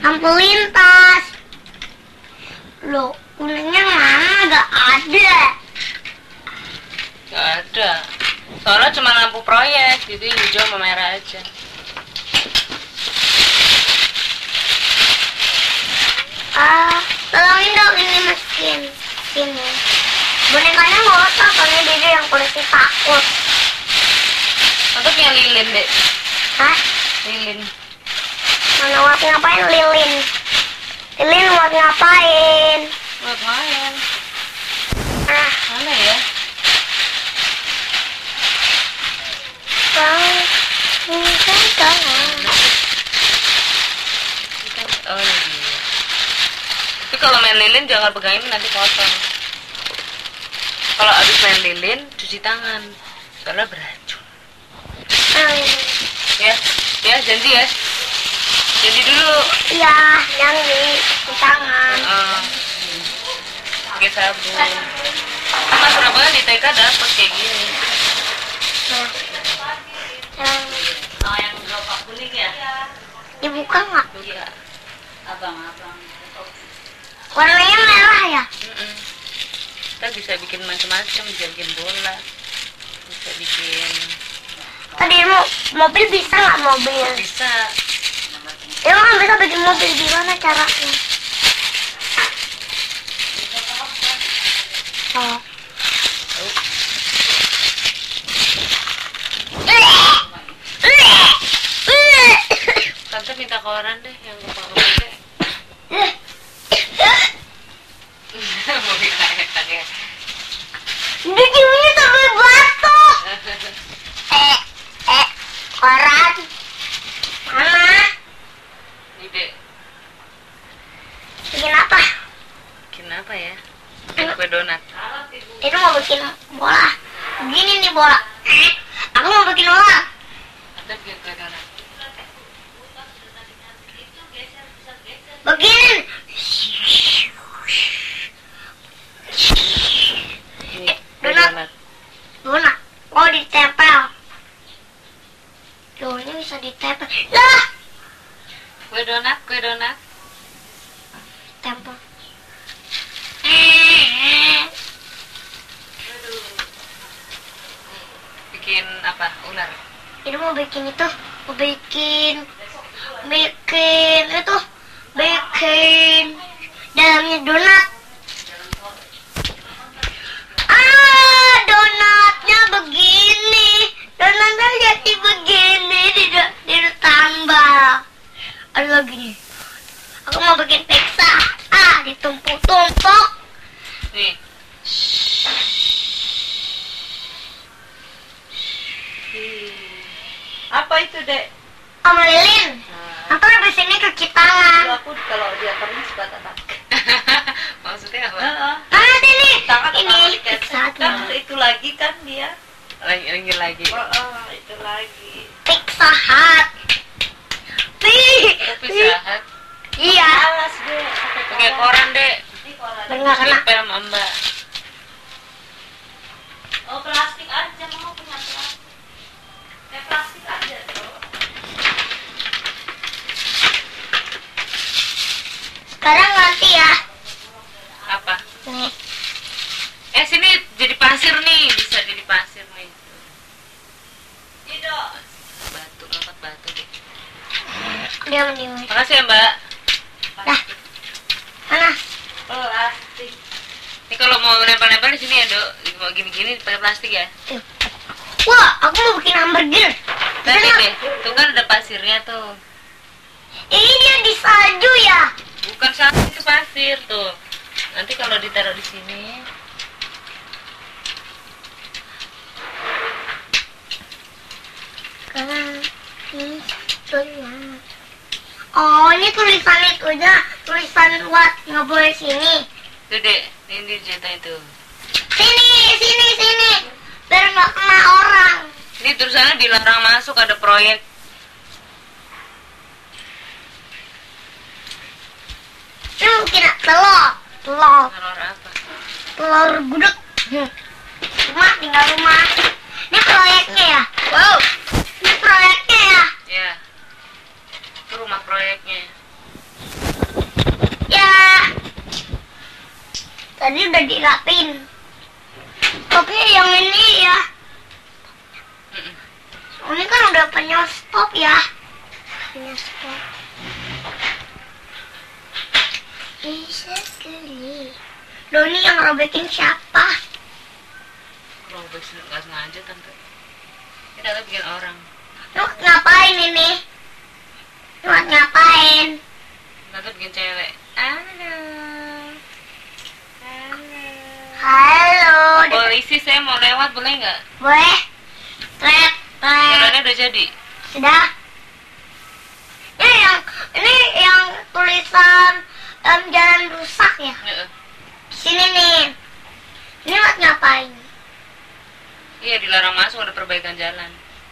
Lampu lintas. Loh, kuningnya mana? Gak ada. Gak ada. Soalnya cuma lampu proyek, jadi hijau sama merah aja. Tolongin dong ini mesin. Sini. Bonekanya nggak usah, soalnya dia yang polisi takut. Atau punya lilin, Dek. Hah? Lilin. Mana buat ngapain lilin? Lilin buat ngapain? Buat main. Mana ya? Oh iya. Tapi kalau main lilin jangan pegangin nanti kotor. Kalau habis main lilin cuci tangan, soalnya beracun. Ya, janji ya. Janji dulu. Iya, janji di tangan. Pakai sabun. Mas Surabaya di TK dapet kayak gini. Oh, yang gerobak kuning ya? Dibuka nggak? Iya. Abang. Warnanya merah ya? Kita bisa bikin macam-macam, bisa bikin bola, bisa bikin. Tadi mobil bisa nggak mobil? Bisa. Emang bisa bikin mobil gimana caranya? Oh. Tante minta koran deh yang gampang-gampang deh. Mau minta ya. Dia ciumnya sampai batuk. Koran. Mana? Ini Dek. Bikin apa? Bikin apa ya? Bikin kue donat. Itu mau bikin bola. Begini nih bola. Aku mau bikin bola. Ada bikin kue donat. Begini. Ini kue donat. donat. Donat. Oh, ditempel. Tuh, ini bisa ditempel. Lah, Kue donat. tempel. Bikin apa? Ular. Ini mau bikin itu, mau bikin itu, bikin dalamnya donat. Donatnya begini, donatnya jadi begini, tidak tambah. Ada lagi nih, aku mau bikin pizza. Ditumpuk-tumpuk. Nih. Apa itu, Dek? Om Lilin, aku habis ini cuci tangan. Aku kalau dia kering suka tatap. Maksudnya apa? Mana ini? Tangan Ini pizza pizza kan itu lagi kan dia. Lagi. Itu lagi. Pizza Hut. Pizza Hut. Iya. Alas deh. Pakai koran, Dek. Enggak kena. Tempel sama Mbak. Oh, plastik aja, mau punya plastik. Plastik aja tuh. Sekarang ganti ya. Apa? Nih. Sini jadi pasir nih, bisa jadi pasir nih. Tidak. Batu, ngangkat batu deh. Diam. Makasih ya, Mbak. Dah. Mana? Plastik. Ini kalau mau nempel-nempel di sini ya, Dok. Mau gini-gini pakai plastik ya. Wah, aku mau bikin hamburger. Tadi Bisa deh, tuh kan ada pasirnya tuh. Ini dia di salju ya. Bukan salju, itu pasir tuh. Nanti kalau ditaruh di sini, Oh, ini tulisan itu aja. Tulisan buat nggak boleh sini. tuh Dek, ini dijatuhin tuh. Sini. Biar nggak kena orang. Ini tulisannya dilarang masuk, ada proyek. Ini mungkin telur. Telur apa? Telur gudeg. Tinggal rumah. Ini proyeknya ya. Wow. Ini proyeknya ya. Ya, itu rumah proyeknya. Tadi udah dirapin. Tapi yang ini ya. Mm-mm. Ini kan udah punya stop ya. Punya stop. Bisa sekali. Loh, ini yang robekin siapa? Robek nggak sengaja tante. Ini tante bikin orang. Lu ngapain ini? Lu ngapain? Tante bikin cewek. Halo. Halo. Halo. Polisi, saya mau lewat, boleh nggak? Boleh? Trek. Jalannya udah jadi. Sudah. Ini yang tulisan jalan rusak ya. Heeh. Sini nih. Ini buat ngapain? Iya, dilarang masuk, ada perbaikan jalan.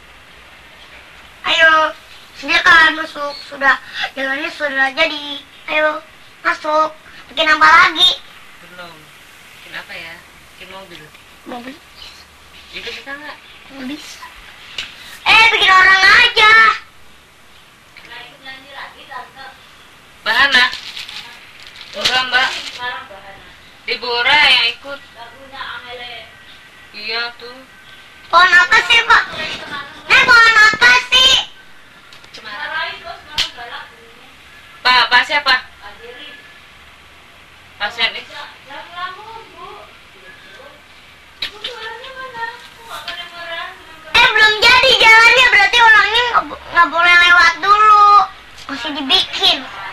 Ayo, silakan masuk. Sudah, jalannya sudah jadi. Ayo, masuk. Bikin apa lagi? Belum. Bikin apa ya? Bikin mobil. Mobil. Itu bisa nggak? Nggak bisa. Bikin orang aja. Nah, ikut nyanyi lagi tante. Bahana. Enggak, Mbak. Sekarang bahana. Dibora yang ikut. Lagunya Amele. Iya tuh. Pohon apa sih, Pak? Pohon apa sih? Cemara. Marahin terus sekarang galak bunyinya. Pak siapa? Hadirin. Pasien nih. Jangan ngelamun, Bu. Bu, suaranya mana? Kok nggak kedengeran? Belum jadi jalannya, berarti orangnya nggak boleh lewat dulu. Masih dibikin.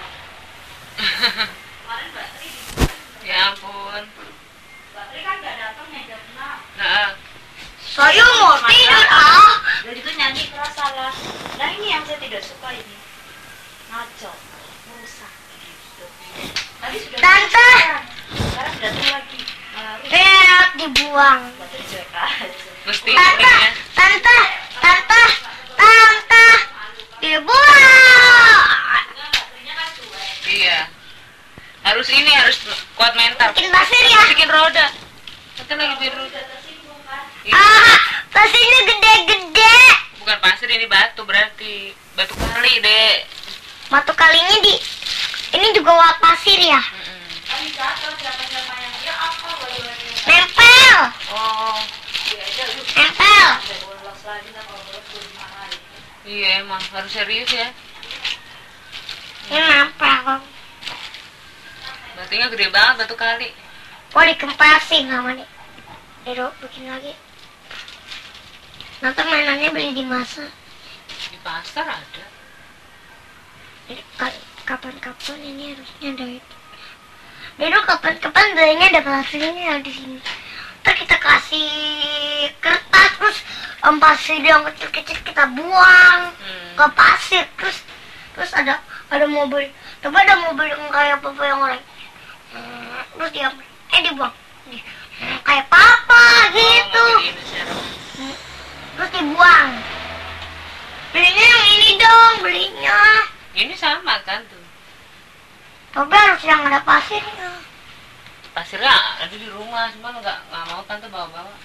Kemarin Batri Ya ampun. Batri kan nggak datang ya jam 6. Nah, Saya mau tidur, Udah gitu nyanyi keras salah. Nah ini yang saya tidak suka ini. Ngaco, merusak. Tadi sudah Tante. sekarang datang lagi. Harus Dibuang. Batri jelek aja. mesti Tante, ya. tante, tante, tante, dibuang. Baterainya kan cuek. Iya. Harus ini, harus kuat mental. Bikin pasir ya. Bikin roda. Nanti lagi bikin roda. Udah tersinggung kan? Iya. Pasirnya gede-gede. Bukan pasir, ini batu berarti. Batu kali, Dek. Batu kalinya ini juga wak pasir ya. Mm-mm. Kan jatuh siapa-siapa yang dia apa baju-baju. Nempel, Oh, Dia aja lu. nempel. Udah bolos lagi lah kalau bolos gue dimarahin. iya emang harus serius ya. Ini nempel. Batunya gede banget, batu kali. Wah, dikempesin sama nih. Ayo bikin lagi. Nanti mainannya beli di masa. Di pasar ada. Kapan-kapan ini harusnya ada itu. Dulu kapan-kapan belinya ada pasirnya di sini. Ntar kita kasih kertas terus pasir yang kecil-kecil kita buang ke pasir terus ada mobil. Coba ada mobil yang kayak papa yang lain. Terus dia dibuang. Kayak papa gitu. Oh, mobil ini secara- Terus dibuang. Belinya yang ini dong, belinya. Ini sama kan tuh. Tapi harus yang ada pasirnya. Pasirnya ada di rumah, cuman nggak mau tante bawa-bawa.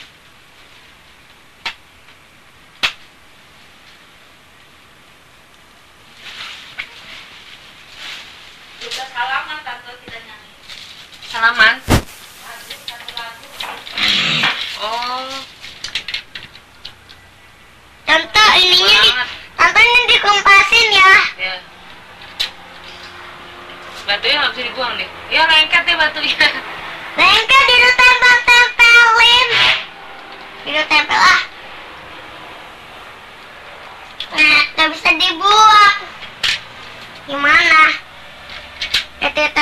Udah salaman tante kita nyanyi. Salaman. Habis satu lagu. Oh, Tante ininya banget. tante ini dikempasin ya. Ya. Batunya nggak bisa dibuang nih. Ya lengket deh batunya. Lengket ditempel-tempelin. Ditempel lah. Nah, nggak bisa dibuang. Gimana? Tetet,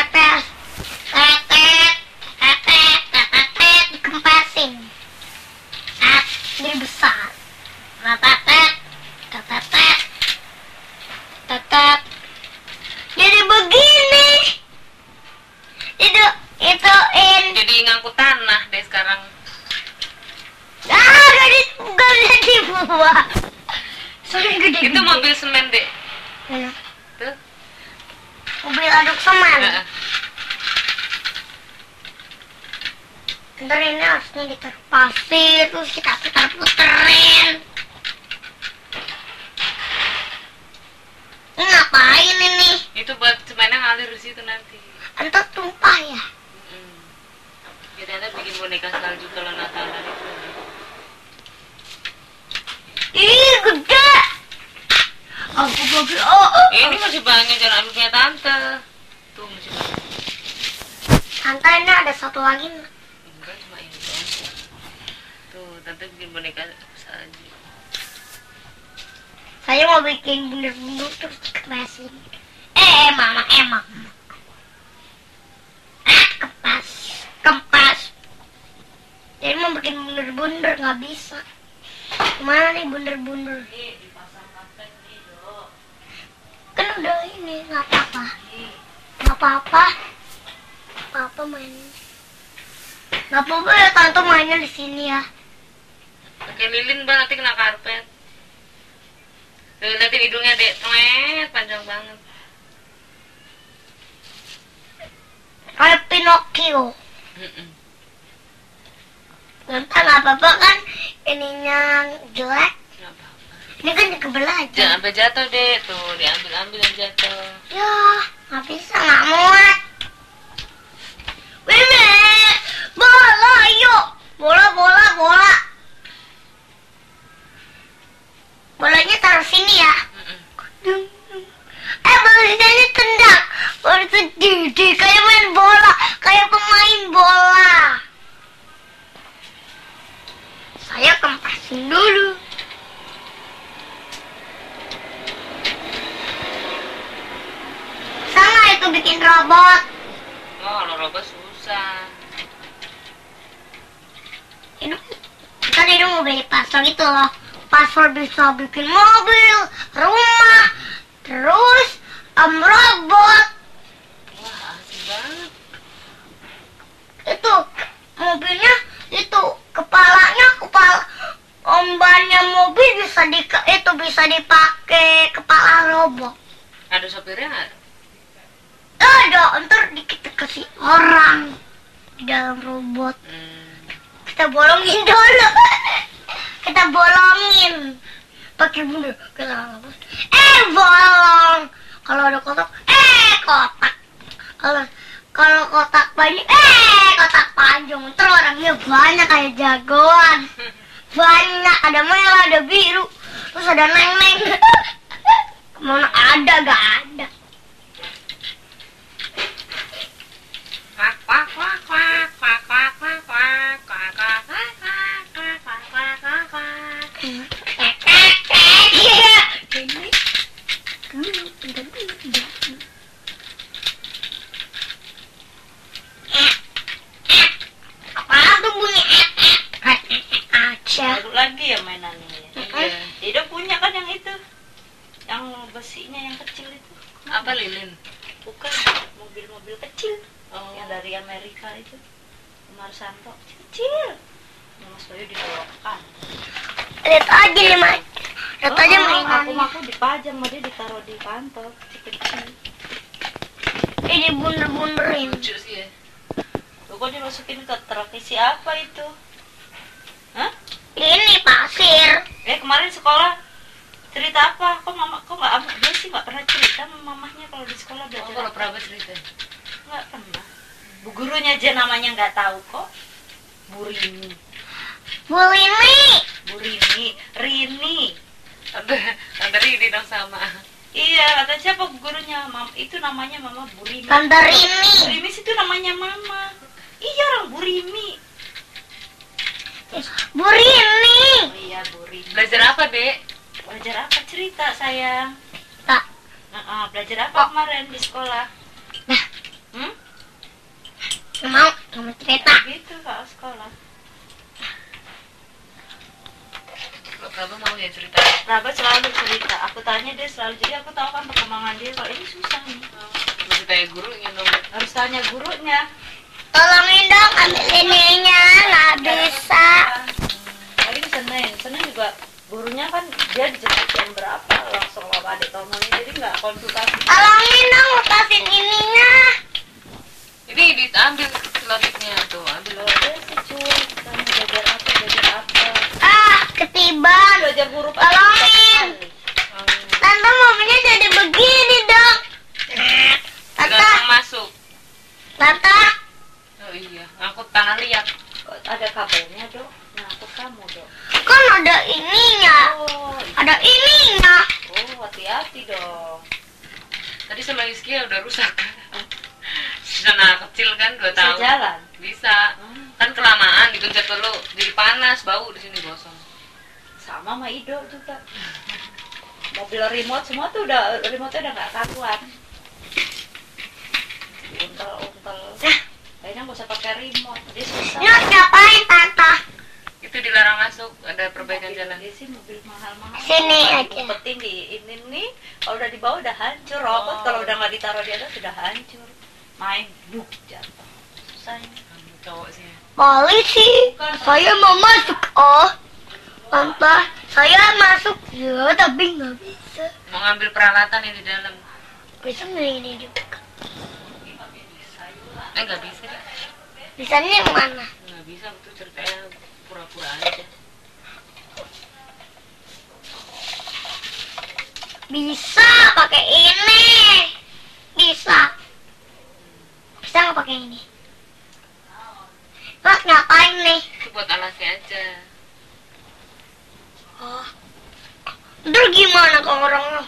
dikempasin. Jadi besar. Tetet. Jadi begini. Ituin. Jadi ngangkut tanah deh sekarang. Gak bisa dibuang. Soalnya gede. Itu mobil semen deh. Mana? Tuh. Mobil aduk semen. Heeh. Ntar ini harusnya ditaruh pasir, terus kita puter-puterin. Ini ngapain ini? Itu buat semennya ngalir di situ nanti. Entar tumpah ya. Mm. mobil. Oh. Ini masih banyak jalan ambilnya tante. Tuh masih banyak. Tante ini ada satu lagi. Enggak cuma ini doang. Tuh tante bikin boneka saja. Saya mau bikin bundar-bundar terus dikepasin. Mama, emang. Kempas. Jadi mau bikin bundar-bundar nggak bisa. Gimana nih bundar-bundar? Kan udah ini, nggak apa-apa. Nggak apa-apa. Apa main? Nggak apa-apa ya tante mainnya di sini ya. Pakai lilin Mbak, nanti kena karpet. Tuh, liatin hidungnya dek, panjang banget. Kayak Pinocchio. Nanti nggak apa-apa kan ininya jelek. Nggak apa-apa. Ini kan dikebelah aja. Jangan sampai jatuh dek, tuh diambil yang jatuh. Ya, nggak bisa, nggak muat. Bebe, bola, yuk. Bola. Bolanya taruh sini ya. Bolanya ini tendang. Bola sedih, kayak main bola, kayak pemain bola. Saya kempasin dulu. Sama itu bikin robot. Oh, kalau robot susah. Tadi itu mau beli pasar gitu loh. Pasar bisa bikin mobil, rumah, terus robot. Wah, asik banget. Itu mobilnya itu kepala ombannya mobil bisa dipakai kepala robot. Ada sopirnya nggak? Ada, ntar kita kasih orang di dalam robot. Kita bolongin dulu. Kita bolongin pakai bundar. Bolong. Kalau ada kotak, kotak. Kalau kotak banyak, kotak panjang. Ntar orangnya banyak kayak jagoan. Banyak, ada merah, ada biru, terus ada neng-neng. Kemana ada, gak ada. Baru lagi ya mainannya ya. Iya. Tidak punya kan yang itu, yang besinya yang kecil itu. Apa lilin? Bukan, mobil-mobil kecil. Oh. Yang dari Amerika itu. Umar Santo kecil. Mas Bayu ditolokkan. Lihat aja nih, Mak. Lihat aja mainannya. Aku dipajang, mau dia ditaruh di kantong kecil-kecil. Ini bundar-bundarin. Lucu sih ya. Lu kok dimasukin ke truk isi apa itu? Hah? Ini pasir. Kemarin sekolah cerita apa? Kok nggak dia sih nggak pernah cerita sama mamahnya kalau di sekolah Oh, belajar. kalau pernah cerita. Nggak pernah. Bu gurunya aja namanya nggak tahu kok. Bu Rini. Rini. Tante Rini dong sama. Iya, kata siapa bu gurunya? Itu namanya Mama Bu Rini. Tante Rini. Rini itu namanya Mama. Iya, orang Bu Rini. Bu Rini. Oh iya, Bu Rini. Belajar apa dek? Belajar apa cerita sayang? Tak. Belajar apa kemarin di sekolah? Nah. Hmm? Mau cerita. Gitu kalau sekolah. Kalau Praba mau ya cerita. Praba selalu cerita. Aku tanya dia selalu. Jadi aku tahu kan perkembangan dia. Kalau ini susah nih. Mesti tanya gurunya dong. Harus tanya gurunya. Tolongin dong ambil ininya, nggak bisa. Tadi Senin juga gurunya kan dia dijemput jam berapa langsung sama adik Tomoni, jadi nggak konsultasi. Tolongin dong lepasin ininya. Ini diambil selotipnya tuh, ambil. Loh, dia sih cuy, kamu belajar apa? Ketiban. Belajar huruf Tolongin. Tante maunya jadi begini dong. Tante, Gampang masuk. Tante. Oh iya, ngangkut tanah liat. Ada kabelnya dong, ngangkut kamu dong. Kan ada ininya. Oh, Ada ininya. hati-hati dong. sama Iskia udah rusak. Sudah anak kecil kan 2 Bisa tahun. jalan. Bisa. Kan kelamaan dipencet dulu, jadi panas, bau di sini gosong. Sama sama Ido juga. Mobil remote semua tuh udah remote-nya udah nggak karuan. Untel. Kayaknya nggak usah pakai remote. Dia susah. Nyok ngapain tante? Itu dilarang masuk, ada perbaikan jalan. Dia sih mobil mahal-mahal. Sini aja. Umpetin di ini nih. Kalau udah dibawa udah hancur. Robot kalau udah nggak ditaruh di atas sudah hancur. Main buk jatuh. Susah ini. Cowok sih. Polisi, saya mau masuk. Oh, tante, saya masuk. Ya, tapi nggak bisa. Mau ngambil peralatan yang di dalam. Bisa ini juga. Nggak bisa deh. Bisanya yang mana? Nggak bisa, betul ceritanya pura-pura aja. Bisa pakai ini. Bisa. Bisa nggak pakai ini? Mas ngapain nih? Itu buat alasnya aja. Oh. Terus gimana kalau orangnya?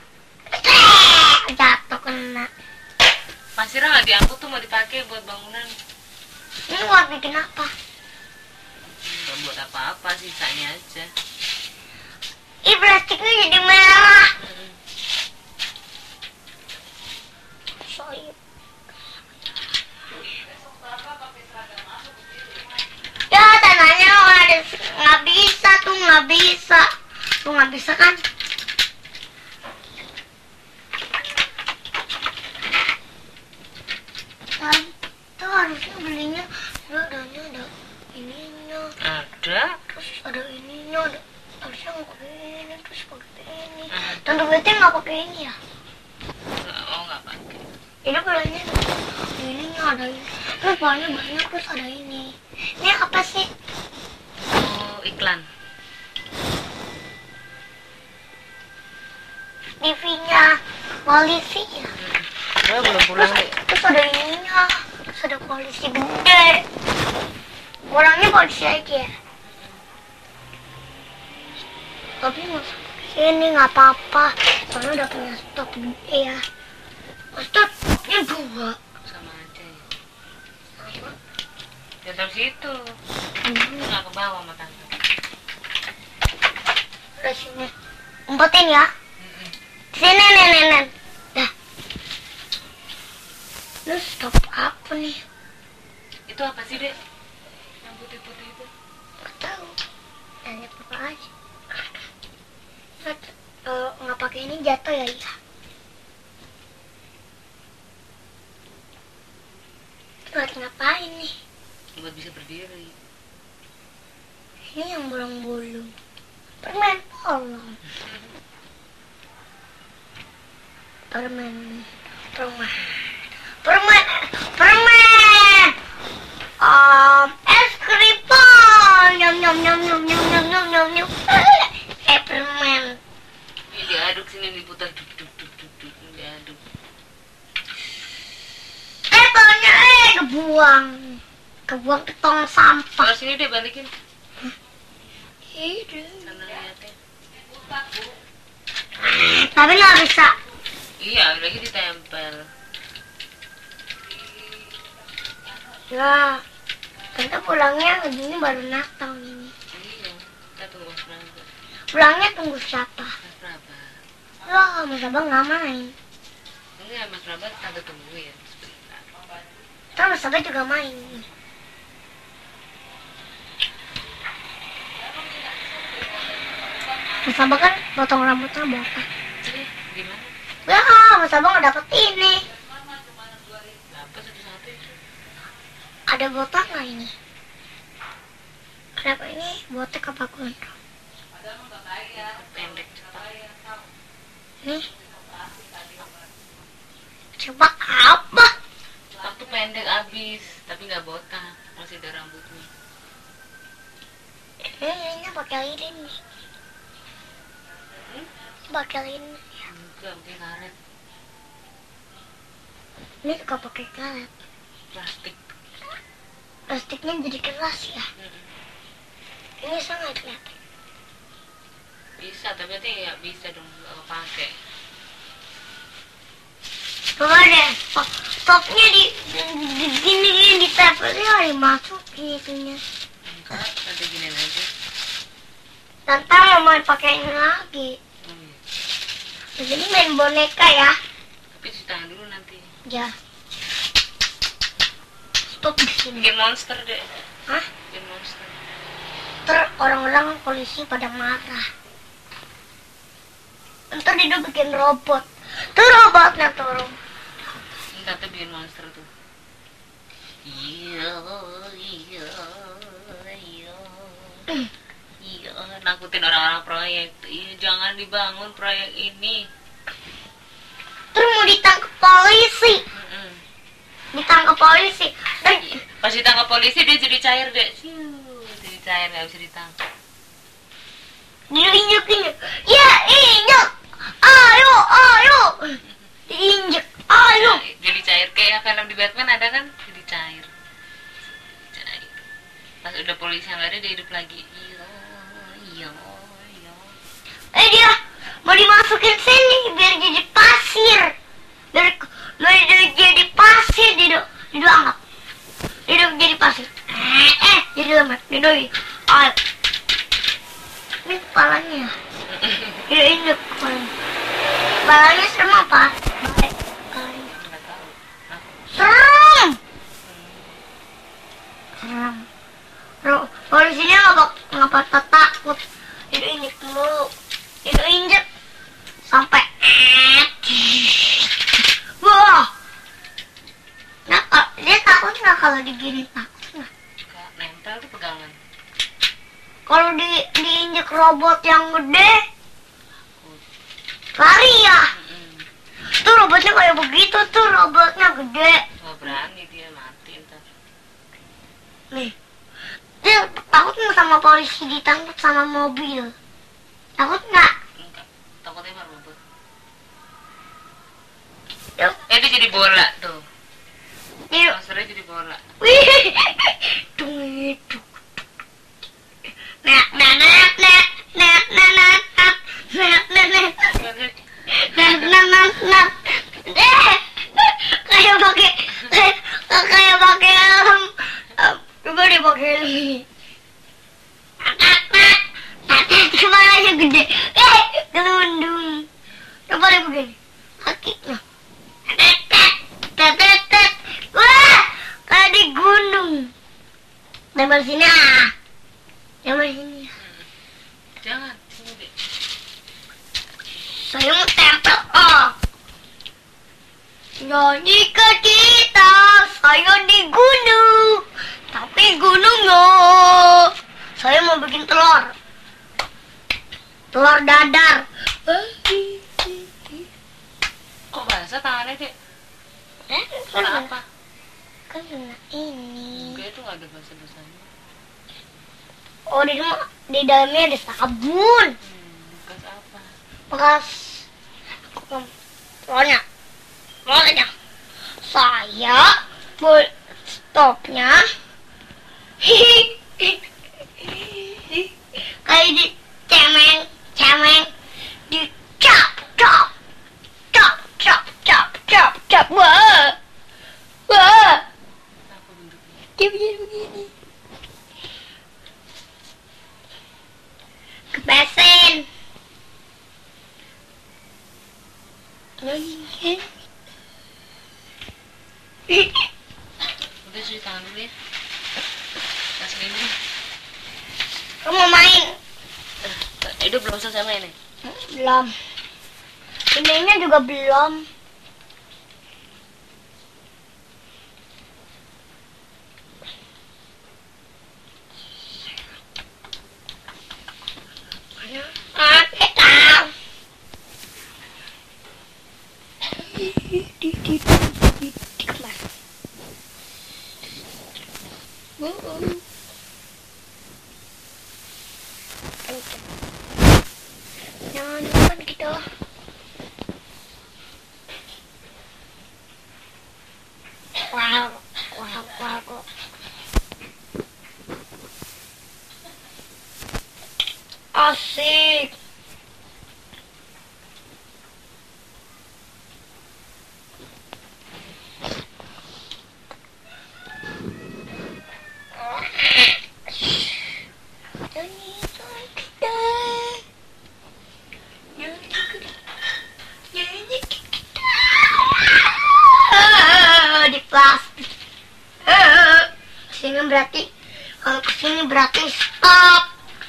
Jatuh kena. Pasirnya nggak diangkut tuh, mau dipakai buat bangunan. Ini buat bikin apa? Nggak buat apa-apa, sisanya aja. Ih, plastiknya jadi merah. Soalnya. Ya, tanahnya nggak bisa tuh, nggak bisa. Tuh nggak bisa kan? Tuh harusnya belinya ada ininya. Ada. Terus ada ininya, harusnya nggak pakai ini, terus pakai ini. Tante Betty nggak pakai ini ya? Oh, nggak pakai. Ini belanja ininya ada ini. Terus bahannya banyak, terus ada ini. Ini apa sih? Oh, iklan. TV-nya polisi ya? Saya belum pulang deh. Terus ada ininya, terus ada polisi gede. Orangnya polisi aja. Tapi masuk sini nggak apa-apa, soalnya udah punya stok gede ya. Stoknya 2. Sama aja ya. Ya dari situ. Nggak ke bawah sama tante. Udah sini. Umpetin ya. Sini nenek. Dah. Lu stop apa nih? Itu apa sih, Dek? Yang putih-putih itu. Gak tahu. Tanya papa aja. Nggak pakai ini jatuh ya, iya. Buat ngapain nih? Buat bisa berdiri. Ini yang bolong-bolong. Permen bolong. Permen. Es krim pon. Nyam. Permen. Ini diaduk sini, diputar duk diaduk. Taunya kebuang ke tong sampah. Kalau sini deh balikin. Itu. Sana lihatnya. Tapi nggak bisa. Iya, lagi ditempel. Ya, tante pulangnya begini baru Natal ini. Iya, kita tunggu Mas Praba. Pulangnya tunggu siapa? Mas Praba. Loh, Mas Abang nggak main. Enggak, Mas Praba tante tungguin sebentar. Terus Mas Abang juga main. Mas Abang kan potong rambutnya botak. Sini, gimana? Ya, Mas Abang nggak dapet ini. Apa satu-satu itu? Ada botak nggak ini? Kenapa ini botak apa gondrong? Pendek cepat. Nih. Coba apa? Waktu pendek abis, tapi nggak botak, masih ada rambutnya. Ini pakai lilin nih. Pakai lilin. Enggak, pakai karet. Ini juga pakai karet. Plastik. Plastiknya jadi keras ya. Ini sangat kelihatan. Bisa, tapi nanti nggak bisa dong, nggak kepake. Coba deh, stopnya gini ditempelin hari masukin itunya. Enggak, nanti giniin aja. Nanti mau pakai ini lagi. Jadi main boneka ya. Tapi cuci tangan dulu nanti. Ya. Stop di sini. Bikin monster deh. Hah? Bikin monster. Ntar orang-orang polisi pada marah. Ntar dia bikin robot. Tuh robotnya turun. Entar tuh bikin monster tuh. Iya. Iya, nakutin orang-orang proyek. Iya, jangan dibangun proyek ini. Terus mau ditangkap polisi. Ditangkap polisi. Dan Pas ditangkap polisi dia jadi cair deh. Jadi cair nggak bisa ditangkap. diinjek-injek. Ya, injek. Ayo. Diinjek. Ayo. Jadi cair kayak film di Batman ada kan? Jadi cair. Pas udah polisi yang nggak ada dia hidup lagi. Iya. Dia mau dimasukin sini biar jadi pasir. Biar jadi pasir dianggap. Dia jadi pasir. Jadi lemak. Ayo. Ini kepalanya. Dia injek kepalanya. Kepalanya serem apa? Baik. Kepalanya. Nggak tahu. Serem. Polisinya nggak patah takut. Dia injek mulu. Dia injek sampai wah. Nah, dia takut nggak kalau digini takut nggak? Nggak, nempel tuh pegangan. Kalau diinjek robot yang gede, lari ya. Tuh robotnya kayak begitu tuh robotnya gede. Nggak berani dia mati ntar. Nih, dia takut nggak sama polisi ditangkap sama mobil? Takut nggak? Enggak, takutnya mah robot. Yuk, Dia jadi bola tuh. yuk. Monsternya jadi bola. Wih, itu. Nah. Kayak pakai coba deh pakai ini. Kepalanya gede. Gelundung. Coba deh begini. Kakinya. Wah, kayak di gunung. Lempar sini ah. Lempar sini. Jangan, sini deh. Saya mau tempel. Jika kita saya di gunung, tapi gunungnya saya mau bikin telur dadar. Kok basah tangannya deh? Kan Apa? kena ini. Enggak, itu nggak ada basah-basahnya. Oh, di dalamnya ada sabun. Bekas apa? Bekas telurnya. Saya stopnya kayak di cemeng di cap wah Apa bentuknya? dia begini kebesin lagi Udah cuci tangan dulu ya. Kasih ini. kamu mau main Udah belum selesai main nih. belum ininya juga belum. Jangan lupa gitu. Wow. Asik. plastik. Sini berarti kalau kesini berarti stop.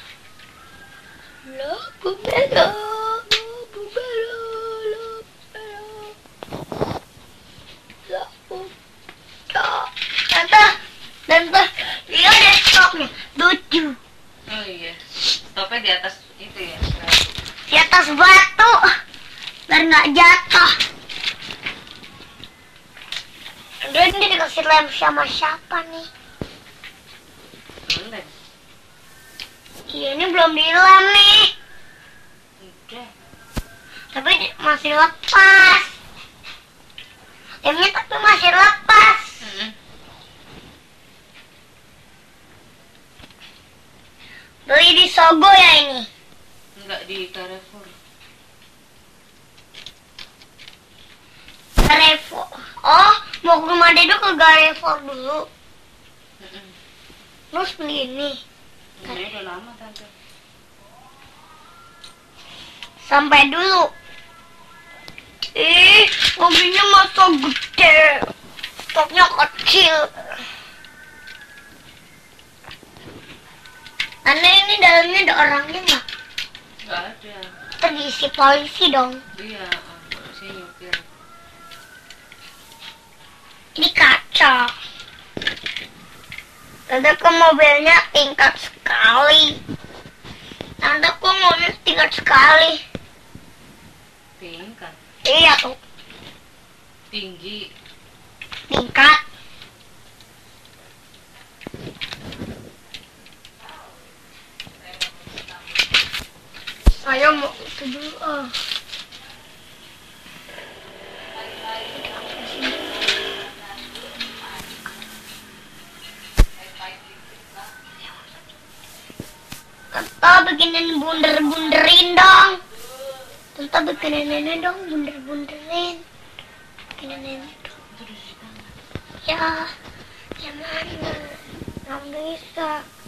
Labu belo, labu belo, labu belo. Tante, lihat deh stopnya, lucu. Oh iya, stopnya di atas itu ya. Di atas batu, biar nggak jatuh. Udah ini dikasih lem sama siapa nih? Lem. Iya ini belum dilem nih, Udah. tapi masih lepas. Lemnya tapi masih lepas. Beli di Sogo ya ini? Enggak di Carrefour. Carrefour. Oh, mau ke rumah Dedo ke Carrefour dulu. Terus beli ini. Ini udah lama tante. Sampai dulu. Ih, mobilnya masa gede. Stoknya kecil. Karena ini dalamnya ada orangnya nggak? Enggak ada. Terisi polisi dong. Iya, saya nyupir. Ini kaca. Tante kok mobilnya tingkat sekali. Tante kok mobilnya tingkat sekali. Tingkat. Iya tuh, Tinggi. tingkat. Saya mau itu dulu. Tante bikinin bunder-bunderin dong. Tante bikinin ini dong, bunder-bunderin. Bikinin ini dong. Itu udah cuci tangan. Ya, yang mana? Nggak bisa.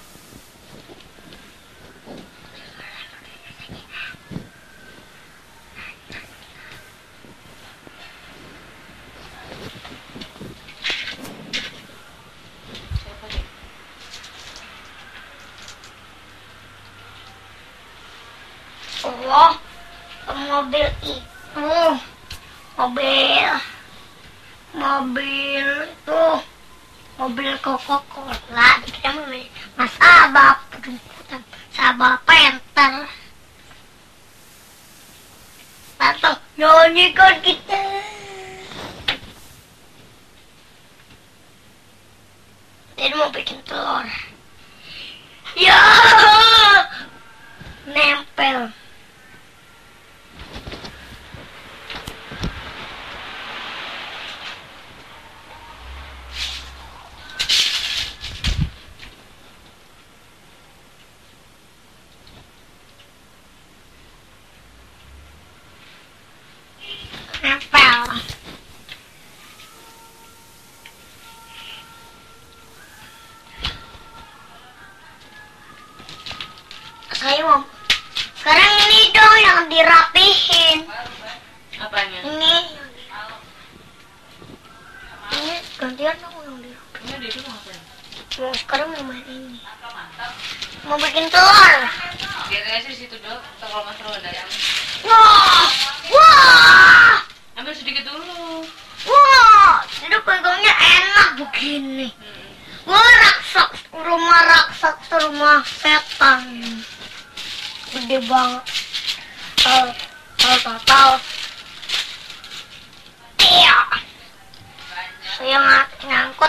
Siapa deh? Oh, mobil itu, mobil itu, mobil Coca-Cola. Kita mobil Mas Abab, jemputan Sabah Penter. Tante, nyanyikan kita. Dia mau bikin telur. Ya, nempel. Nempel. Saya mau. Sekarang ini dong yang dirapihin. Apanya? Ini gantian dong yang dirapihin. Ini dia dulu ngapain? Mau sekarang mau main ini. Mau bikin telur. Biar aja di situ dok. Kalau mas Roda ada yang Wah, wah, ambil sedikit dulu. wah. Ini pegangnya enak begini. Wah, raksasa rumah setan. Gede banget. Tahu. Iya. Saya ngangkut.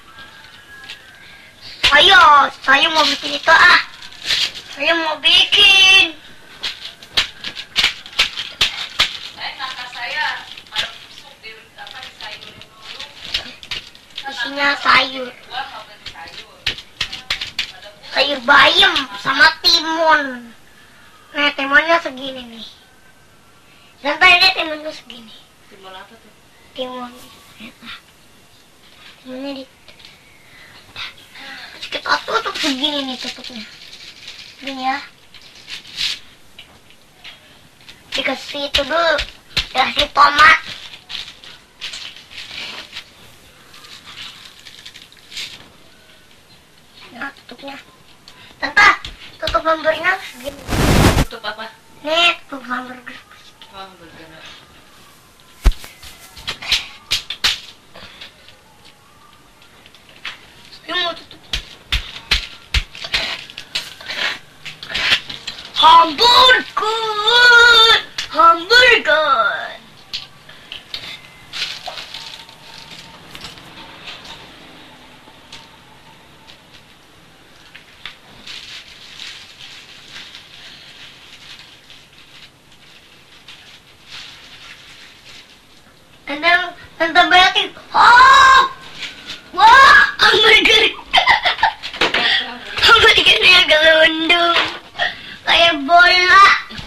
Saya mau bikin itu ah. Saya mau bikin. Isinya sayur. Sayur bayam sama timun. Nah, timunnya segini nih. Sampai ini timunnya segini. Timbul apa tuh? Timun. Timunnya di. Kita tutup segini nih tutupnya. Gini ya. Dikasih itu dulu. Dikasih tomat. tutupnya. Tante, tutup hamburgernya segini. Tutup apa? Nih, tutup hamburger. Oh, bergerak. Ini mau tutup. Hamburger, hamburger. Tante Betty, oh, wah, hamburger, hamburgernya gelundung, kayak bola,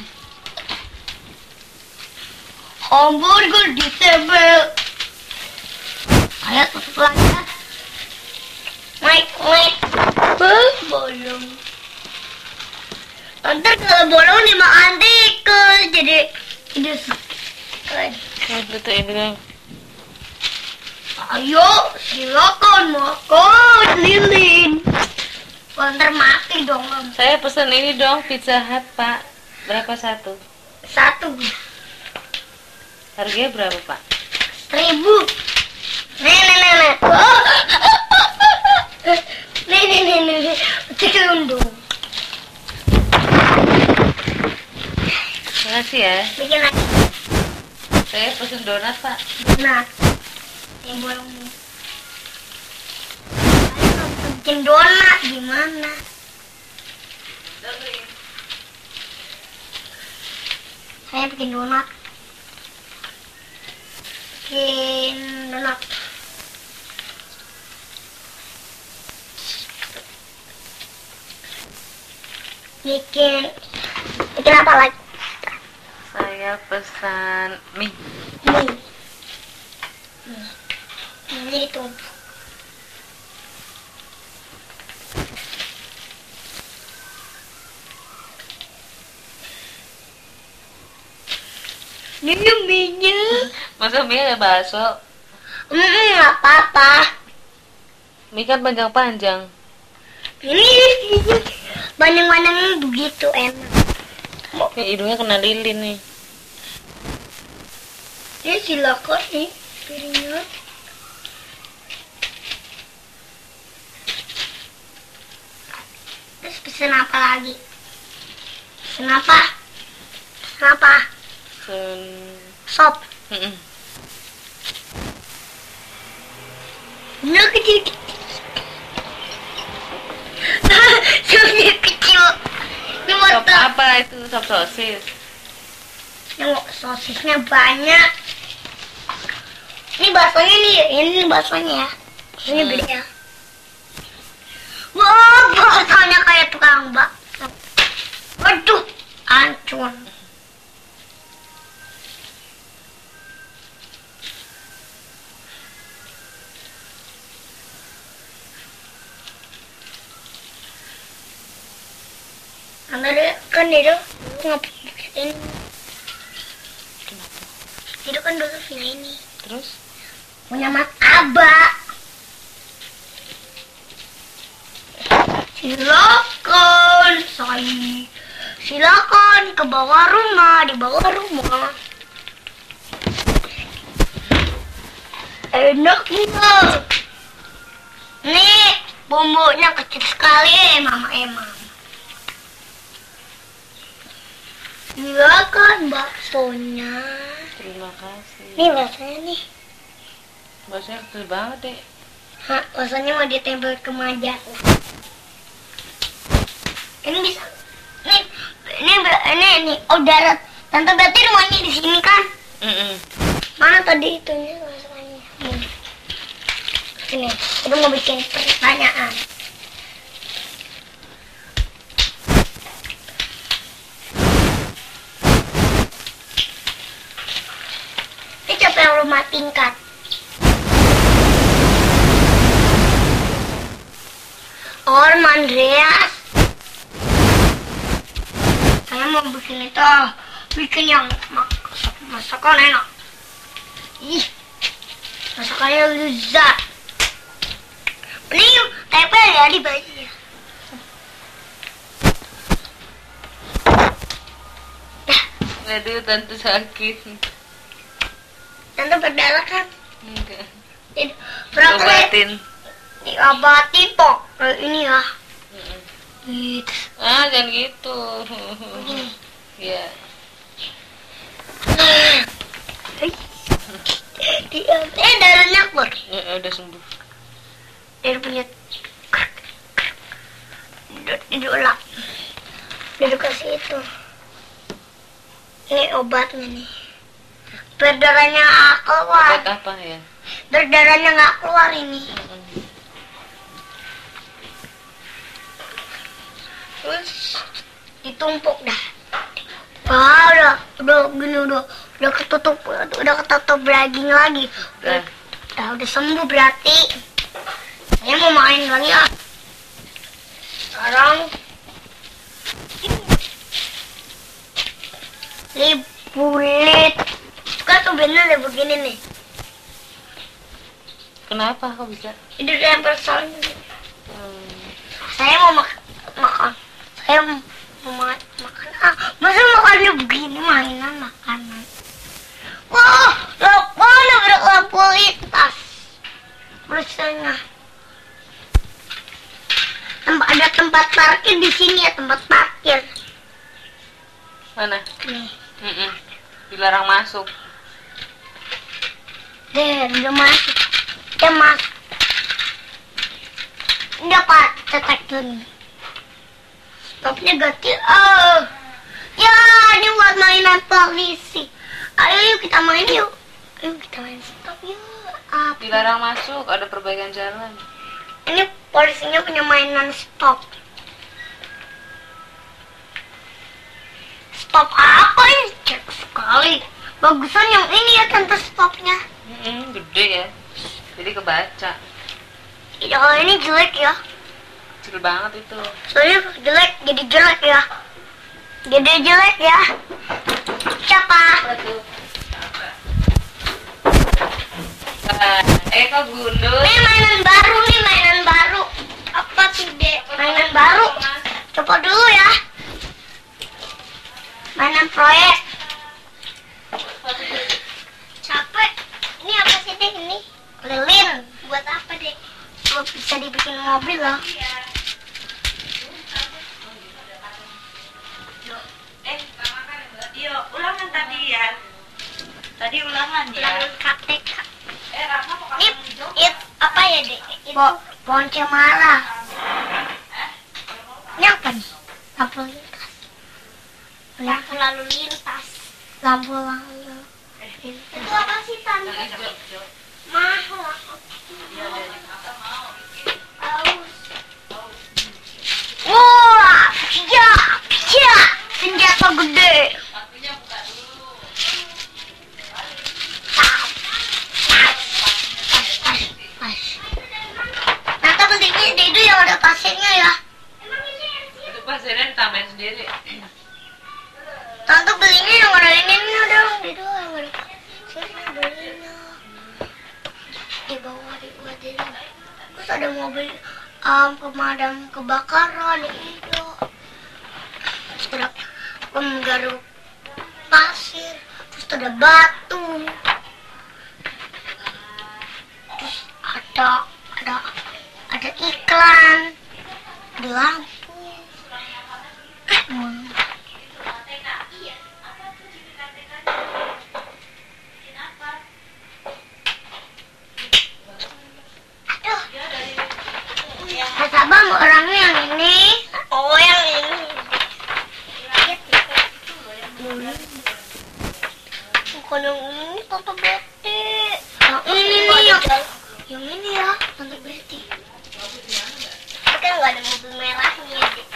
hamburger ditebel, ayo tutup lagi, naik, bolong, ntar kalau bolong dimakan tikus, jadi Betul ini. ayo, silakan makan, lilin. Ntar mati dong, Om. Saya pesen ini dong, Pizza Hut, Pak. Berapa satu? Satu. Harganya berapa, Pak? 1.000. Nih. Oh. Nih. Celundung. Makasih ya. Bikin lagi. Saya pesen donat, Pak. Nah. Yang bolong. Ayo, bikin donat gimana? Saya bikin donat. Bikin apa lagi? Saya pesan mie. Nih. Ini itu. Ini mie-nya. Masa mie ada bakso? Nggak apa-apa. Mie kan panjang-panjang. Ini bandeng-bandeng begitu enak. Nih, hidungnya kena lilin nih. Ini silakan nih piringnya. Terus pesen apa lagi? Pesen apa? Sop. Ini kecil. Sopnya kecil. Ini Sop wortel. apa itu? Sop sosis. Ini sosisnya banyak. Ini baksonya nih. Ini baksonya ya. Ini gede ya. Wah, baksonya kayak tukang bakso. Waduh, hancur. Kan itu ngapain? Kenapa? Itu kan dulu punya ini. Terus? Punya Mas Aba. Silakan ke bawah rumah, di bawah rumah. Enak nggak? Nih, bumbunya kecil sekali, mama. Silakan baksonya. Terima kasih. Nih baksonya nih. Baksonya kecil banget deh. Hah, baksonya mau ditempel ke meja. Ini bisa. Ini. Oh, darat. Tante berarti rumahnya di sini kan? Mana tadi itunya baksonya? Ini. Udah mau bikin pertanyaan. Ini siapa yang rumah tingkat? Andreas. Saya mau bikin itu. Bikin yang masakan enak. Ih, masakannya lezat. Ini tempel ya di bajunya. Aduh, tante sakit. Tante berdarah kan? Enggak. Berapa Obatin. Diobatin kok. Kayak ini ya. Gitu. Jangan gitu. Begini. Iya. Darahnya keluar. Ya, udah sembuh. Dia punya diulap. Dia dikasih itu. Ini obatnya nih. Berdarahnya keluar. Obat apa ya? Berdarahnya nggak keluar ini. Terus ditumpuk dah. Wah, udah gini udah ketutup daging lagi. Udah sembuh berarti. Saya mau main lagi ya. Sekarang ini bulit. Kan tuh bener deh begini nih. Kenapa kok bisa? Itu yang persoalan. Saya mau makan. Saya mau makan. Masa makannya begini mainan makanan. Wah, lampunya lampu lintas. Bersanya. Ada tempat parkir di sini ya, tempat parkir. Mana? Nih. Dilarang masuk. Udah masuk. Dia masuk. Udah pak, cetak dulu. Stopnya ganti. Ya, ini buat mainan polisi. Ayo yuk kita main yuk. Ayo kita main stop yuk. Dilarang masuk, ada perbaikan jalan. Ini polisinya punya mainan stop. Stop apa ini? Cek sekali. Bagusan yang ini ya tante stopnya. Gede ya. Jadi kebaca. Ya kalau ini jelek ya. Kecil banget itu. Soalnya jelek, jadi jelek ya. Jadi jelek ya. Siapa? Kok gundul? Ini mainan baru. Apa sih, Dek? Mainan baru. Coba dulu ya. Mainan proyek. Capek. Ini apa sih, Dek? Ini lilin. Buat apa, Dek? Buat bisa dibikin mobil loh. Ulangan tadi ya. Tadi ulangan ya. KTK. Rafa kok Ini apa ya, Dek? Itu pohon cemara. Ini apa nih? Lampu lintas. Lampu lalu lintas. Lampu lalu lintas. Itu apa sih, Tante? Mahal. Wah, iya, senjata gede. Nanti pentingnya itu yang ada pasirnya ya. Itu pasirnya ditambahin sendiri. Tante belinya yang ada ininya dong. Itu yang ada pasirnya belinya. Di bawah dikuatin. Terus ada mobil pemadam kebakaran itu. Terus ada penggaruk pasir. Terus ada batu. Terus ada iklan. Ada lampu. Sabah mau orangnya yang ini. Oh, yang ini. Bukan yang ini, Tante Betty. Yang ini nih, yang ini ya, Tante Betty. Tapi kan nggak ada mobil merahnya, Dek.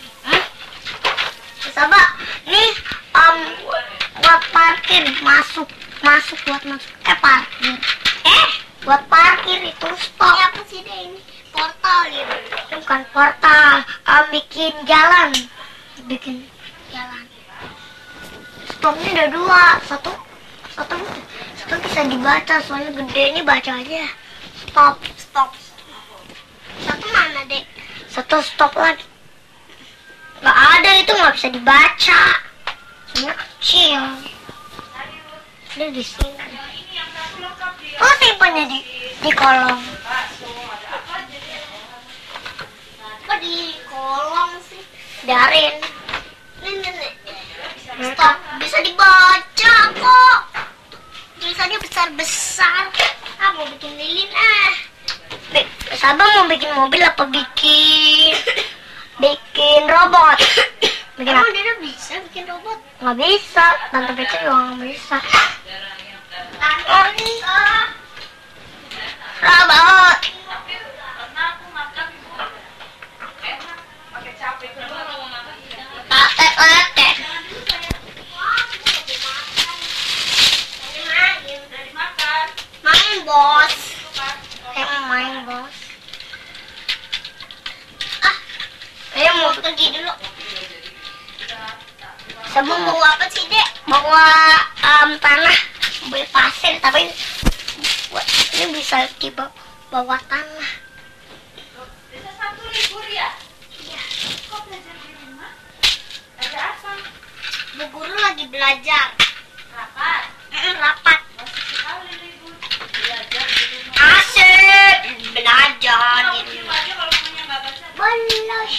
Sabah, nih buat parkir masuk buat masuk parkir. Buat parkir itu stop. Ini apa sih, Dek, ini? Portal ya, bukan portal, bikin jalan. Stopnya ada dua, satu bisa dibaca soalnya gede, ini baca aja. Stop. Satu mana, Dek? Satu stop lagi. Nggak ada, itu nggak bisa dibaca. Ini kecil. Dia di sini. Oh, simpannya di kolong. Kok di kolong sih? Biarin. Nih. Stop. Bisa dibaca kok. Tulisannya besar-besar. Ah, mau bikin lilin Sabang mau bikin mobil apa bikin robot? Bikin apa? Dia bisa bikin robot? Nggak bisa. Tante Beca juga nggak bisa. Robot. Pakai. Main bos. Main bos. Mau pergi dulu. Sabang bawa apa sih, Dek? Bawa tanah, beli pasir, tapi ini bisa di bawah tanah. Bisa Sabtu libur ya? Iya. Kok belajar di rumah? Ada apa? Bu guru lagi belajar. Rapat? Rapat. Masih sekali libur. Belajar di rumah. Asik. Belajar Kamu di diem rumah. aja kalau mamanya nggak baca. Bolos.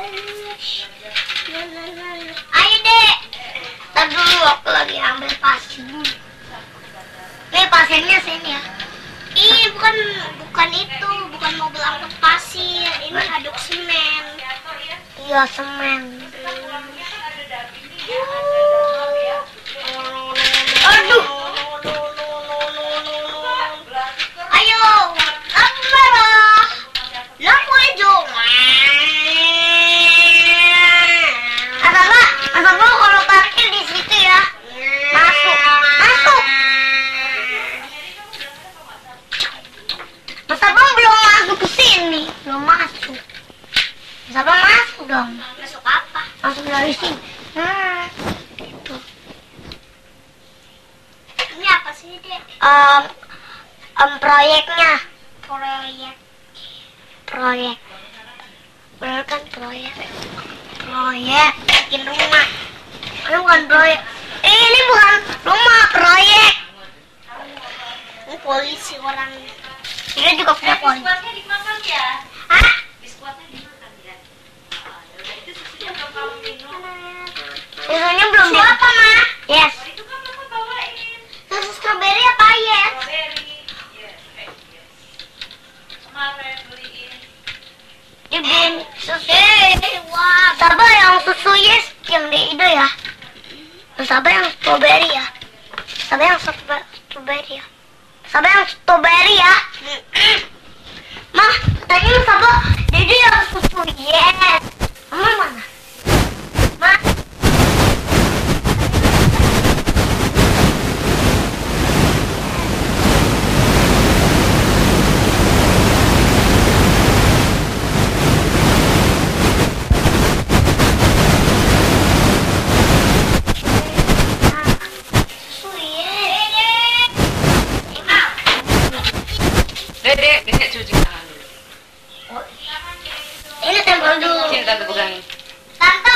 Ayo, Dek. Ntar dulu aku lagi ambil pasir. Nih pasirnya sini ya. Ih, bukan itu, bukan mobil angkut pasir. Ini aduk semen. Iya, semen. Aduh. Ayo, lampu merah. Lampu hijau. Asal kalau parkir di situ ya. Masuk. Mas Abang belum masuk ke sini. Belum masuk. Mas Abang masuk dong. Masuk apa? Masuk dari sini. Itu. Ini apa sih, Dek? Proyeknya. Proyek. Bener kan proyek? Proyek bikin rumah. Ini bukan proyek. Ini bukan rumah, proyek. Ini polisi orangnya. Dia juga punya polisi. Biskuitnya dimakan ya? Hah? Biskuitnya dimakan ya? Yaudah, itu susunya belum kamu minum. Susunya belum di... apa, Ma? Yes. Itu kan mama bawain. Susu strawberry apa yes? Strawberry. Yes. Kemarin beliin. Dibeliin susu. Wah. Sabar yang susu yes yang di Ido ya. Sabar yang strawberry ya. Sabar yang strawberry ya. Sabar yang strawberry ya. Mah, tadi sabar Dede yang susu yes. Mama mana? Ma. Dek, minta cuci tangan dulu. Ini tempel dulu. Sini tante pegangin. Tante.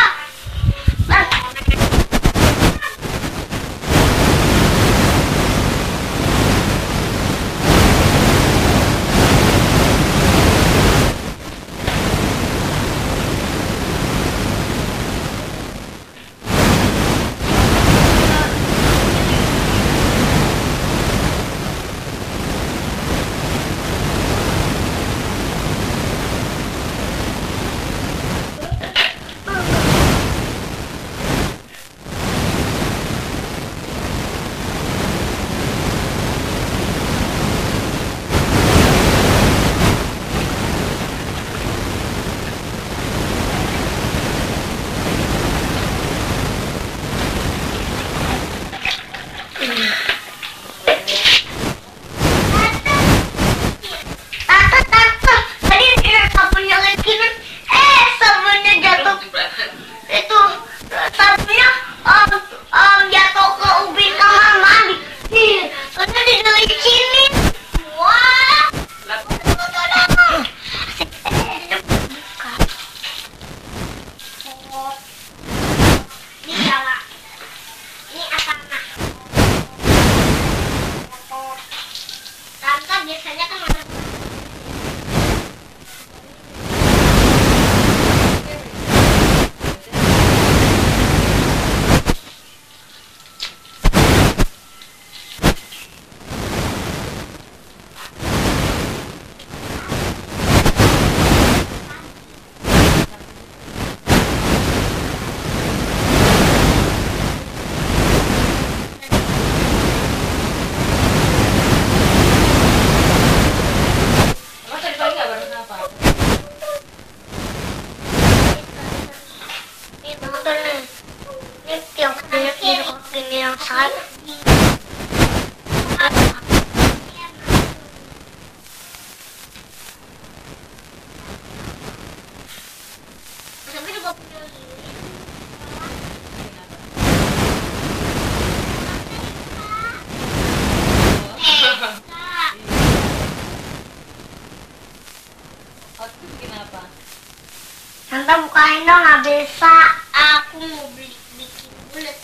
apa? Tante bukain dong, nggak bisa. Aku mau beli bikin bulat.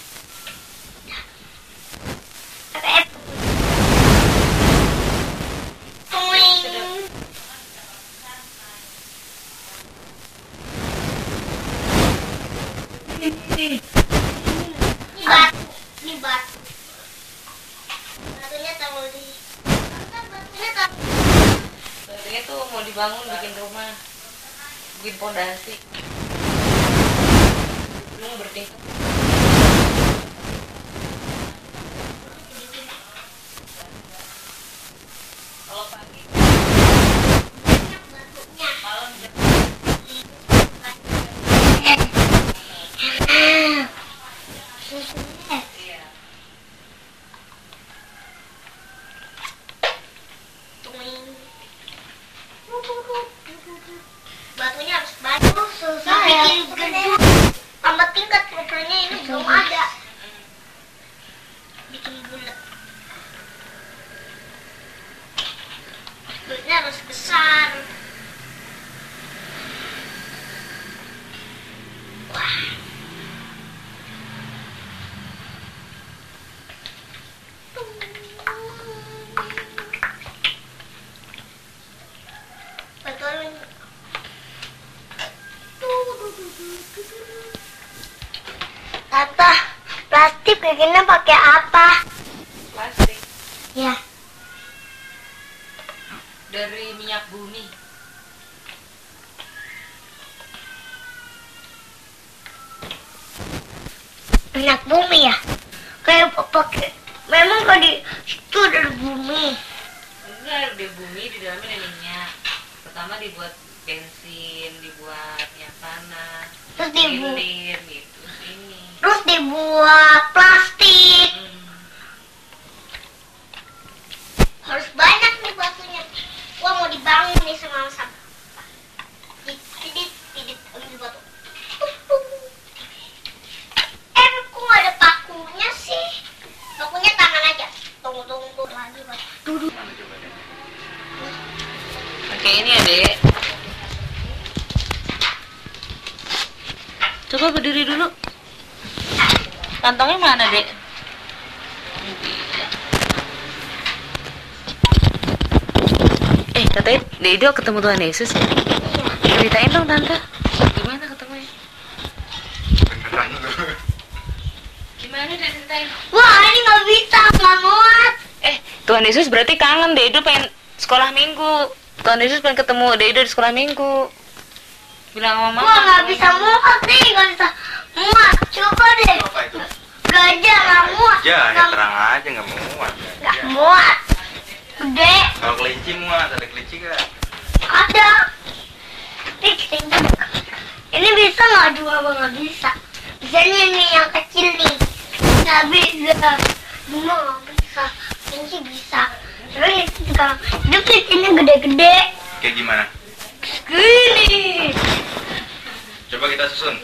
Ini batu. Batunya taruh di. Batunya taruh. Sebenarnya tuh mau dibangun bikin rumah, bikin pondasi. Belum bertingkat. Kalau pagi, Batunya. malam iya. Batunya harus batu susah ya. Bikin gedung tambah tingkat propernya ini belum ada. Bikin bulat. Bulatnya harus besar. Wah. Betul. Tata, plastik bikinnya pakai apa? plastik Ya, dari minyak bumi. minyak bumi ya. Kayak pakai. Memang kalau di situ ada bumi. Enggak, di bumi di dalamnya ada minyak. Pertama dibuat bensin, dibuat minyak tanah, Terus dibuat. lilin gitu ini. Terus dibuat plastik. Harus banyak nih batunya. Gua mau dibangun nih sama tidit ambil batu. Kok nggak ada pakunya sih? Pakunya tangan aja. Tunggu lagi batu. Duduk. Pakai ini ya, Dek. Coba berdiri dulu. Kantongnya mana, Dek? Katanya Dedo ketemu Tuhan Yesus ya? Ceritain dong, Tante. Gimana ketemunya? Gimana, Dek, ceritain? Wah, ini nggak bisa, nggak muat. Tuhan Yesus berarti kangen. Dedo pengen sekolah minggu. Tuhan Yesus pengen ketemu Dedo di sekolah minggu. Bilang sama Mama. Wah, nggak bisa muat nih, nggak bisa muat. Coba deh. Apa itu? Gajah nggak muat. Ya, ya terang aja nggak muat. Nggak muat. Gede. Kalau kelinci muat, ada kelinci gak? Ada. Ini bisa nggak juga nggak bisa. Misalnya ini yang kecil nih. Nggak bisa. Bunga nggak bisa. Ini bisa. Terus itu juga. Ini gede-gede. Kayak gimana? Gini. Coba kita susun.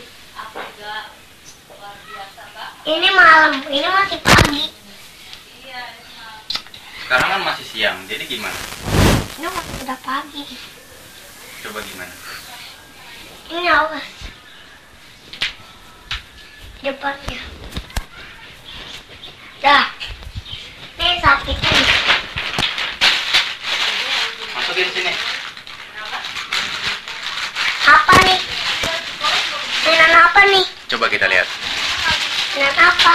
Ini malam. Ini masih pagi. Sekarang kan masih siang, jadi gimana? Ini masih udah pagi. Coba gimana? Ini awas. Depannya. Dah. Ini sakitnya nih. Masukin sini. Apa nih? Mainan apa nih? Coba kita lihat. Mainan apa?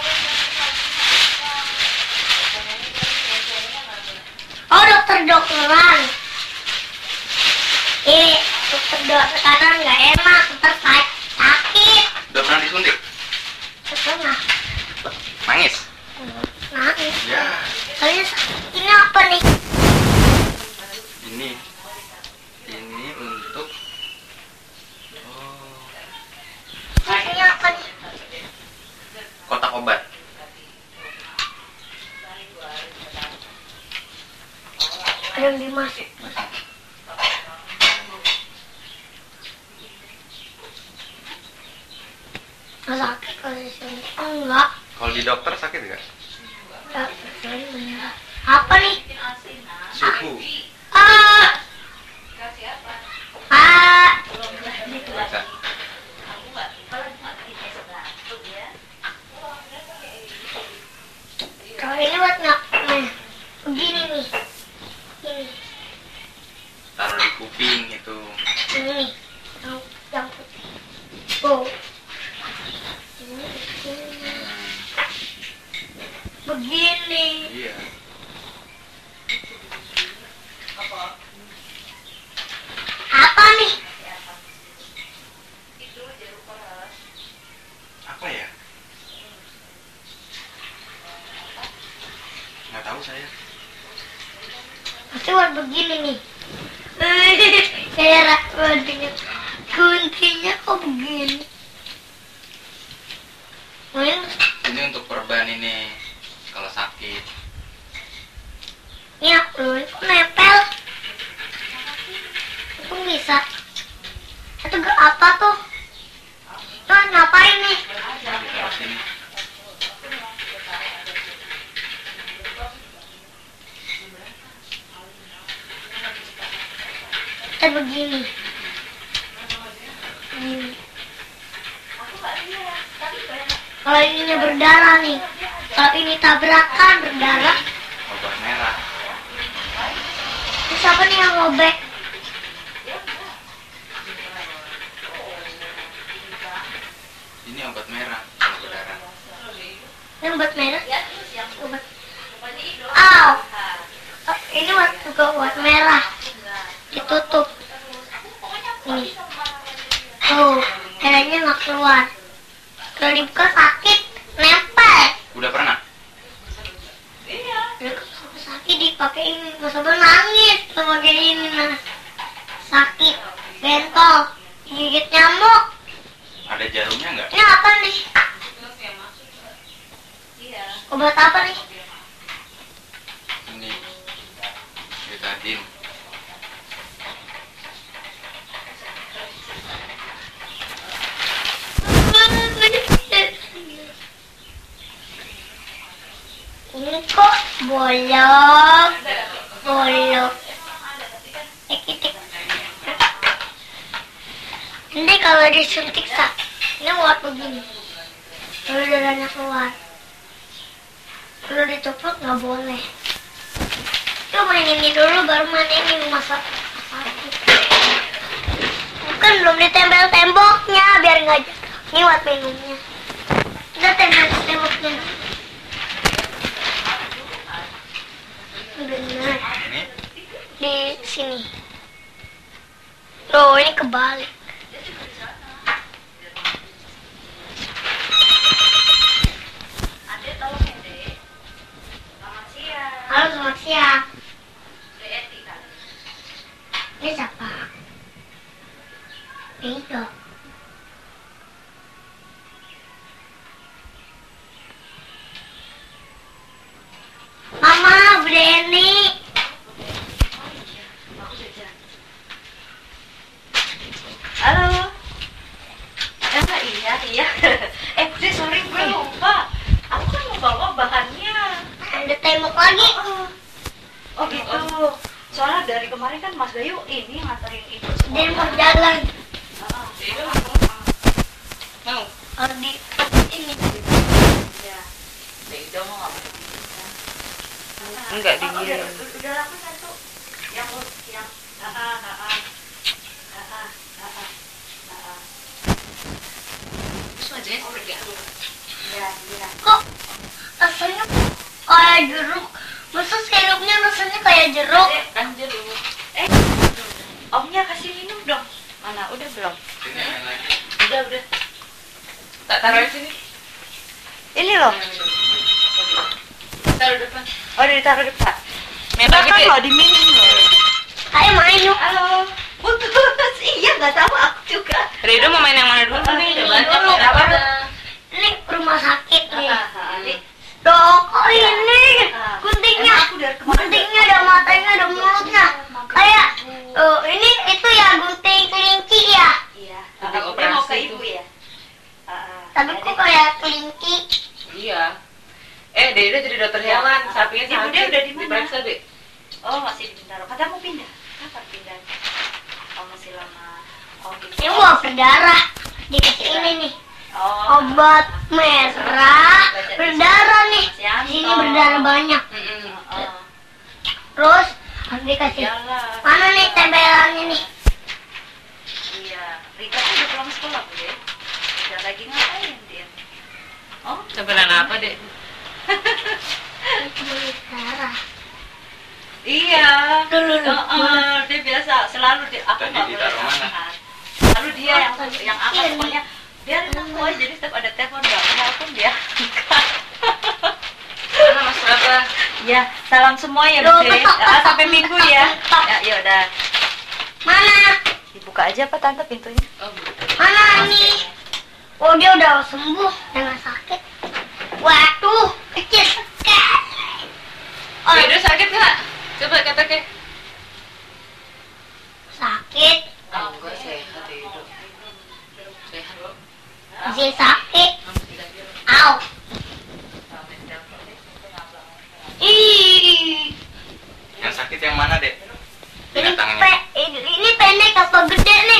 Oh, dokter-dokteran. Dokter-dokteran nggak enak, dokter sakit. Udah pernah disuntik? Setengah. Nangis? Nangis. Ya. Kalian ini apa nih? Ini untuk. Oh, Ini apa nih? kotak obat. Ada yang dimasuk. Nggak sakit kalau di sini. Oh, enggak. Kalau di dokter sakit nggak? Enggak, sorry, beneran. Apa nih? Suhu. Ah! Ah! kuping itu. Ini yang putih. Oh. Ini kecilnya. Begini. Iya. Apa nih? Apa ya? Nggak tahu saya. Pasti buat begini nih. Kayak guntingnya. Guntingnya kok begini? Ini untuk perban ini kalau sakit. Ya, loh, itu nempel. Itu bisa. Itu apa tuh? Tuh, ngapain nih? Nah, ditaruh sini. Kita begini. Begini. Kalau ini berdarah nih. Kalau ini tabrakan berdarah. Obat merah. Terus siapa nih yang ngobek? Ini obat merah kalau berdarah. Ini obat merah? Obat. Aw. Oh, ini juga obat merah. Ditutup. Nih. Oh, darahnya nggak keluar. Kalau dibuka sakit, nempel. Udah pernah? Kalau sakit dipakai ini, nggak sabar nangis. Pakai ini nah. Sakit, bentol, gigit nyamuk. Ada jarumnya nggak? Ini apa nih? Obat apa nih? Ini betadine. Ini kok bolong, bolong. Titik. Nanti kalau disuntik ini buat begini. Lalu darahnya keluar. Kalau dicopot nggak boleh. Coba main ini dulu, baru main ini masak. Bukan belum ditempel temboknya, biar nggak jatuh. Ini buat minumnya. Udah tempel temboknya. Benar. Ini Di sini. Loh, ini kebalik. Halo, selamat siang. Ini siapa? Itu. Mama, Bu Deni. Halo. Iya. Bre, sorry gue lupa. Aku kan mau bawa bahannya. Ada tembok lagi. Oh gitu. Soalnya dari kemarin kan Mas Bayu ini nganterin ibu Dia mau jalan. Mau? Harus di ini. Ya. Itu mau nggak? Enggak dingin. Udah laku satu. Yang Wajahnya seperti apa? Iya. Kok rasanya kayak jeruk? Masa sirupnya rasanya kayak jeruk? Kan jeruk. Omnya kasih minum dong. Mana? Udah belum? sini main lagi. Udah. Tak taruh di sini. Ini loh. Taruh depan. Oh, ditaruh depan. Merah Kan gitu. loh diminum loh. Ayo main yuk. Halo. Putus. Iya, nggak tahu aku juga. Rido mau main yang mana dulu? Ini Udah banyak dulu. apa? Ini rumah sakit nih. Ini. Loh, kok ini guntingnya? Aku dari kemarin. Guntingnya ada matanya, ada mulutnya. Kayak ini itu ya gunting kelinci ya. Iya. Gunting Dia mau operasi ke itu. ibu ya. Tapi kok kayak kelinci. Iya. Dede jadi dokter hewan. Sapinya Ibu sakit. dia udah di mana? Diperiksa, Dek. Oh, masih di Bintaro. Kata mau pindah. Kapan pindah? Oh, masih lama. Oh, gitu. Ini mau berdarah. Dikasih ini nih. Oh. Obat merah berdarah nih. Di sini berdarah banyak. Mm-mm. Oh. Terus harus dikasih. Jalan. Mana nih tempelannya nih? Tempelan apa, Dek? Darah. Iya. Dulu. Dia biasa selalu dia aku Tadi nggak boleh ditaruh mana? angkat. Selalu dia yang angkat pokoknya. Biarin aku aja, jadi setiap ada telepon nggak telepon dia angkat. Mana Mas berapa? Ya, salam semua ya Loh, Bude. betok. Sampai minggu ya. Ya udah. Mana? Dibuka aja apa tante pintunya? Oh, betul. Mana nih? Oh dia udah sembuh, udah nggak sakit. Waduh, kecil sekali. Oh, Edo sakit nggak? Coba kata ke. sakit, Oh, enggak sehat Edo. Sehat. masih sakit. Au. Ih, Yang sakit yang mana, Dek? ini, Ingat tangannya. ini pendek apa gede nih?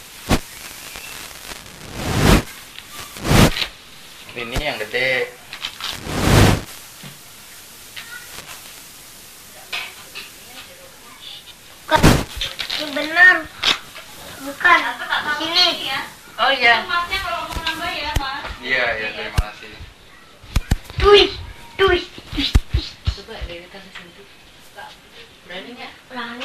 Ini yang gede. Bukan, ini benar. Bukan, sini. Oh iya. Masnya kalau mau nambah ya, Mas. Iya, iya, terima kasih. Tuh, tuh. Coba dari tangan sentuh. Berani nggak? Berani.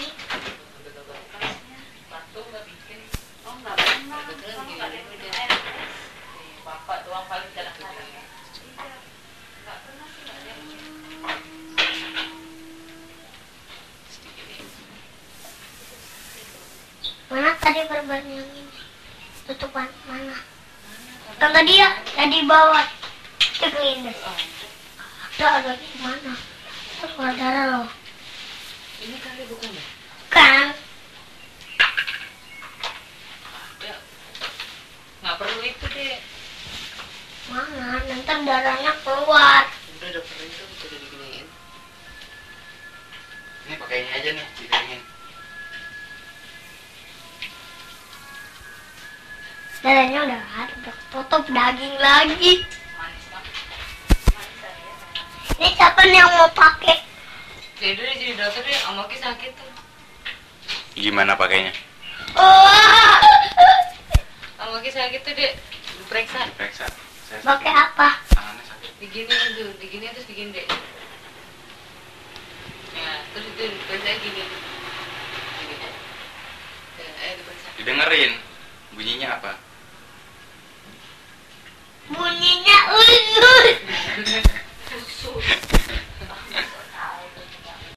Batu nggak bikin. Oh, nggak pernah. Kebetulan Kamu gini nggak ada dulu ikut dia. ARS? Bapak doang paling kadang-kadang. Nggak pernah sih, nggak ada. Sedikit ya. Mana tadi perban yang ini? Tutupan mana? Tangga dia, tadi bawah. Cek ini. Ada di mana? Keluar darah loh. Ini kali bukan ya? Kan, Ya. Nggak perlu itu deh. mana? Nanti darahnya keluar. Udah dokter itu udah diginiin. Ini pakai ini aja nih, dikeringin. Darahnya udah ada. Tutup daging lagi. Manis banget. Manis tadi ya. Ini siapa nih yang mau pakai? Jadi dulu jadi dokter deh, Om Oki sakit tuh. Gimana pakainya? Oh, Om Oki sakit tuh deh. Periksa. Periksa. Saya pakai sakit. apa? Tangannya sakit. Digini tuh, digini terus digini deh. Ya, terus itu diperiksa gini. Gini. Ya, diperiksa. Didengerin. Bunyinya apa? Bunyinya usus.